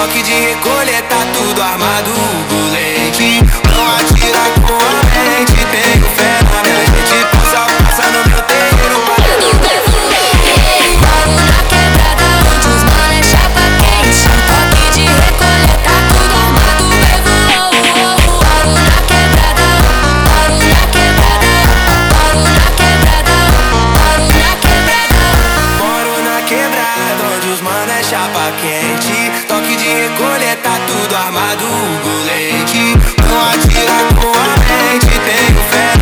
toque de recolher, tá tudo armado, bulete. Não atira com a mente, tenho fé na minha gente. Passa no meu terreno, Moro na quebrada onde os mano é chapa quente. Toque de recolher, tá tudo armado, mesmo. Moro na quebrada, moro na quebrada, moro na quebrada, moro na quebrada. moro na quebrada onde os mano é chapa quente. Toque de recolher, tá tudo armado, bulete. Não atira com a mente, tenho fé